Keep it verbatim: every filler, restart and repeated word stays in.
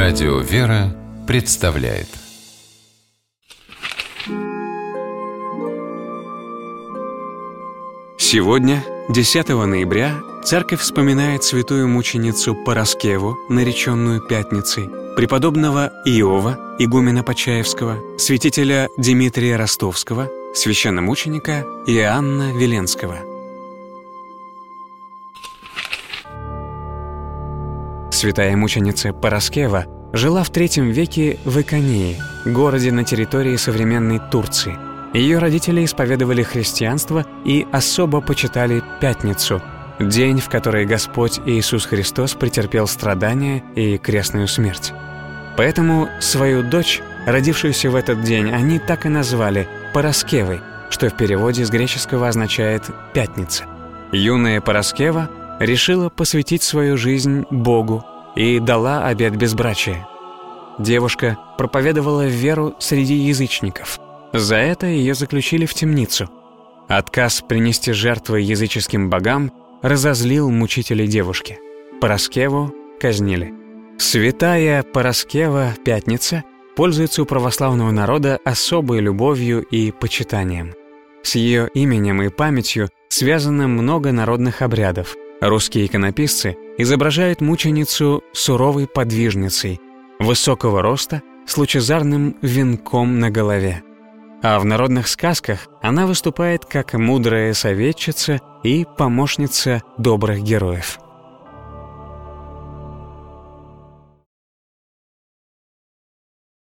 Радио «Вера» представляет. Сегодня, десятого ноября, Церковь вспоминает святую мученицу Параскеву, нареченную Пятницей, преподобного Иова, игумена Почаевского, святителя Димитрия Ростовского, священномученика Иоанна Веленского. Святая мученица Параскева жила в третьем веке в Иконии, городе на территории современной Турции. Ее родители исповедовали христианство и особо почитали Пятницу, день, в который Господь Иисус Христос претерпел страдания и крестную смерть. Поэтому свою дочь, родившуюся в этот день, они так и назвали Параскевой, что в переводе с греческого означает «пятница». Юная Параскева решила посвятить свою жизнь Богу и дала обет безбрачия. Девушка проповедовала веру среди язычников. За это ее заключили в темницу. Отказ принести жертвы языческим богам разозлил мучителей девушки. Параскеву казнили. Святая Параскева Пятница пользуется у православного народа особой любовью и почитанием. С ее именем и памятью связано много народных обрядов. Русские иконописцы изображают мученицу суровой подвижницей, высокого роста, с лучезарным венком на голове. А в народных сказках она выступает как мудрая советчица и помощница добрых героев.